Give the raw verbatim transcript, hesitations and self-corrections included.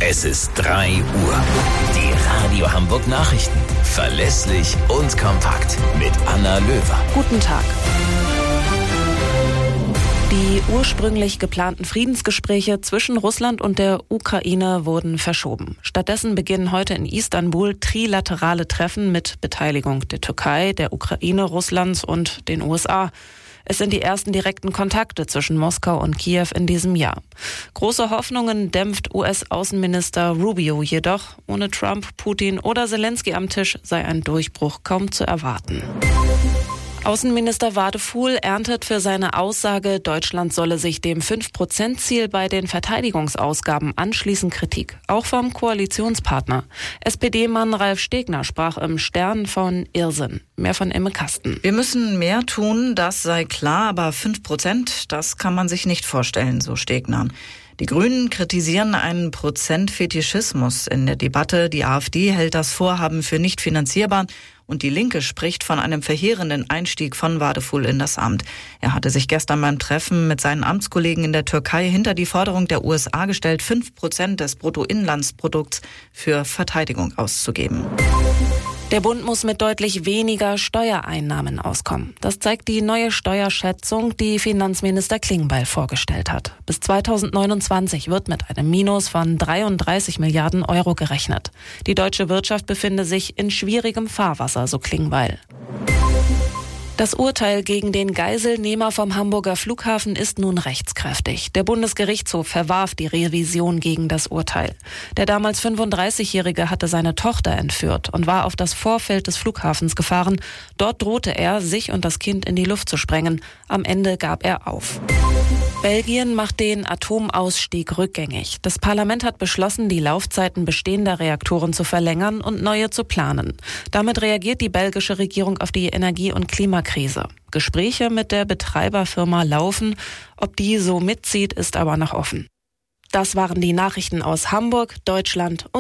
Es ist drei Uhr. Die Radio Hamburg Nachrichten. Verlässlich und kompakt. Mit Anna Löwer. Guten Tag. Die ursprünglich geplanten Friedensgespräche zwischen Russland und der Ukraine wurden verschoben. Stattdessen beginnen heute in Istanbul trilaterale Treffen mit Beteiligung der Türkei, der Ukraine, Russlands und den U S A. Es sind die ersten direkten Kontakte zwischen Moskau und Kiew in diesem Jahr. Große Hoffnungen dämpft U S-Außenminister Rubio jedoch. Ohne Trump, Putin oder Zelensky am Tisch sei ein Durchbruch kaum zu erwarten. Außenminister Wadefuhl erntet für seine Aussage, Deutschland solle sich dem fünf Prozent Ziel bei den Verteidigungsausgaben anschließen, Kritik. Auch vom Koalitionspartner. S P D-Mann Ralf Stegner sprach im Stern von Irrsinn. Mehr von Imme Kasten. Wir müssen mehr tun, das sei klar, aber fünf Prozent, das kann man sich nicht vorstellen, so Stegner. Die Grünen kritisieren einen Prozentfetischismus in der Debatte. Die AfD hält das Vorhaben für nicht finanzierbar und die Linke spricht von einem verheerenden Einstieg von Wadefuhl in das Amt. Er hatte sich gestern beim Treffen mit seinen Amtskollegen in der Türkei hinter die Forderung der U S A gestellt, fünf Prozent des Bruttoinlandsprodukts für Verteidigung auszugeben. Der Bund muss mit deutlich weniger Steuereinnahmen auskommen. Das zeigt die neue Steuerschätzung, die Finanzminister Klingbeil vorgestellt hat. Bis zweitausendneunundzwanzig wird mit einem Minus von dreiunddreißig Milliarden Euro gerechnet. Die deutsche Wirtschaft befinde sich in schwierigem Fahrwasser, so Klingbeil. Das Urteil gegen den Geiselnehmer vom Hamburger Flughafen ist nun rechtskräftig. Der Bundesgerichtshof verwarf die Revision gegen das Urteil. Der damals fünfunddreißigjährige hatte seine Tochter entführt und war auf das Vorfeld des Flughafens gefahren. Dort drohte er, sich und das Kind in die Luft zu sprengen. Am Ende gab er auf. Belgien macht den Atomausstieg rückgängig. Das Parlament hat beschlossen, die Laufzeiten bestehender Reaktoren zu verlängern und neue zu planen. Damit reagiert die belgische Regierung auf die Energie- und Klimakrise. Gespräche mit der Betreiberfirma laufen. Ob die so mitzieht, ist aber noch offen. Das waren die Nachrichten aus Hamburg, Deutschland und